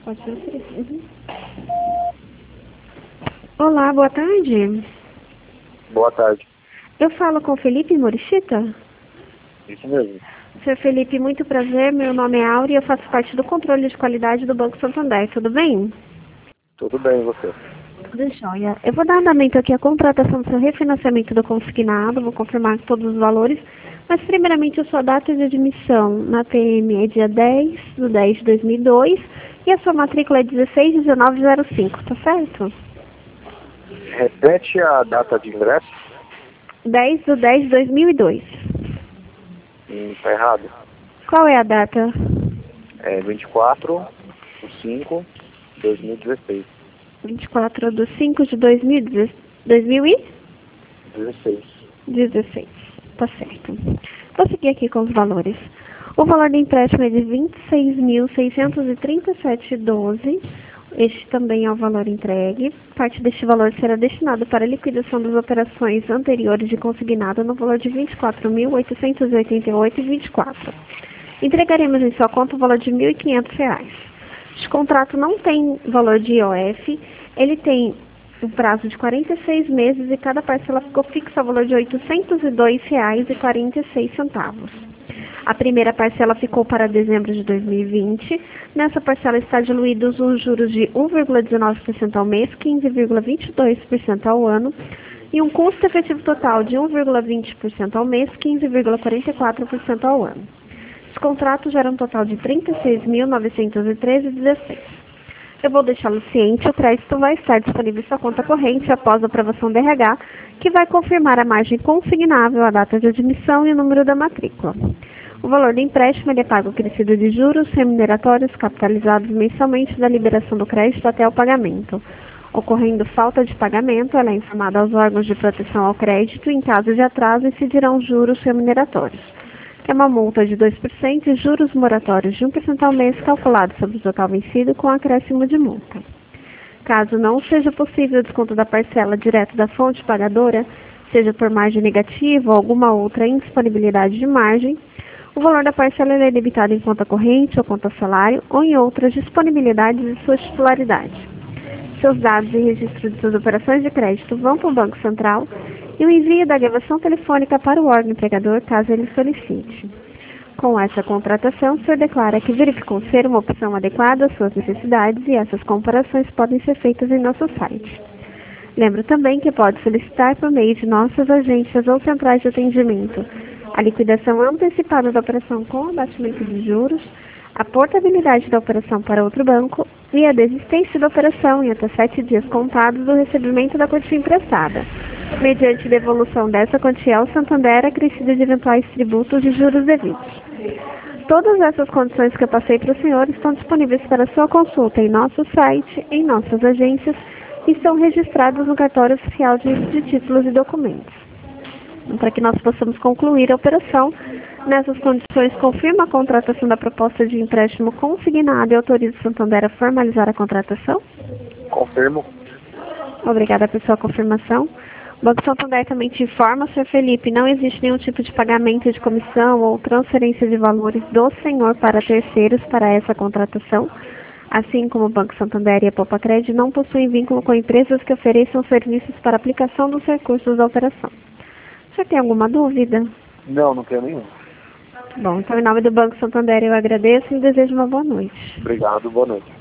Pode transferir. Olá, boa tarde. Boa tarde. Eu falo com Felipe Morichita? Isso mesmo. Sr. Felipe, muito prazer. Meu nome é Áurea e eu faço parte do controle de qualidade do Banco Santander. Tudo bem? Tudo bem, e você? Tudo jóia. Eu vou dar andamento aqui à contratação do seu refinanciamento do consignado, vou confirmar todos os valores, mas primeiramente a sua data de admissão na PM é dia 10/10/2002 e a sua matrícula é 161905, tá certo? Repete a data de ingresso? 10/10/2002. Tá errado. Qual é a data? É 24/5/2016. 24/5/2016. Tá certo. Vou seguir aqui com os valores. O valor do empréstimo é de R$ 26.637,12. Este também é o valor entregue. Parte deste valor será destinado para a liquidação das operações anteriores de consignado no valor de R$ 24.888,24. Entregaremos em sua conta o valor de R$ 1.500. Este contrato não tem valor de IOF, ele tem um prazo de 46 meses e cada parcela ficou fixa ao valor de R$ 802,46. A primeira parcela ficou para dezembro de 2020. Nessa parcela está diluídos os juros de 1,19% ao mês, 15,22% ao ano e um custo efetivo total de 1,20% ao mês, 15,44% ao ano. Os contratos geram um total de R$ 36.913,16. Eu vou deixá-lo ciente, o crédito vai estar disponível em sua conta corrente após a aprovação do RH, que vai confirmar a margem consignável, a data de admissão e o número da matrícula. O valor do empréstimo é pago acrescido de juros remuneratórios capitalizados mensalmente da liberação do crédito até o pagamento. Ocorrendo falta de pagamento, ela é informada aos órgãos de proteção ao crédito e, em caso de atraso, incidirão juros remuneratórios, que é uma multa de 2% e juros moratórios de 1% ao mês calculado sobre o total vencido com acréscimo de multa. Caso não seja possível o desconto da parcela direto da fonte pagadora, seja por margem negativa ou alguma outra indisponibilidade de margem, o valor da parcela é debitado em conta corrente ou conta salário ou em outras disponibilidades de sua titularidade. Seus dados e registro de suas operações de crédito vão para o Banco Central e o envio da gravação telefônica para o órgão empregador, caso ele solicite. Com essa contratação, o senhor declara que verificou ser uma opção adequada às suas necessidades e essas comparações podem ser feitas em nosso site. Lembro também que pode solicitar por meio de nossas agências ou centrais de atendimento a liquidação antecipada da operação com abatimento de juros, a portabilidade da operação para outro banco e a desistência da operação em até 7 dias contados do recebimento da quantia emprestada, mediante devolução dessa quantia ao Santander acrescida de eventuais tributos e juros devidos. Todas essas condições que eu passei para o senhor estão disponíveis para sua consulta em nosso site, em nossas agências e estão registradas no cartório oficial de títulos e documentos. Para que nós possamos concluir a operação, nessas condições, confirma a contratação da proposta de empréstimo consignado e autoriza o Santander a formalizar a contratação? Confirmo. Obrigada pela sua confirmação. O Banco Santander também te informa, Sr. Felipe, não existe nenhum tipo de pagamento de comissão ou transferência de valores do senhor para terceiros para essa contratação. Assim como o Banco Santander e a Popacred não possuem vínculo com empresas que ofereçam serviços para aplicação dos recursos da operação. O senhor tem alguma dúvida? Não tenho nenhum. Bom, então em nome do Banco Santander eu agradeço e desejo uma boa noite. Obrigado, boa noite.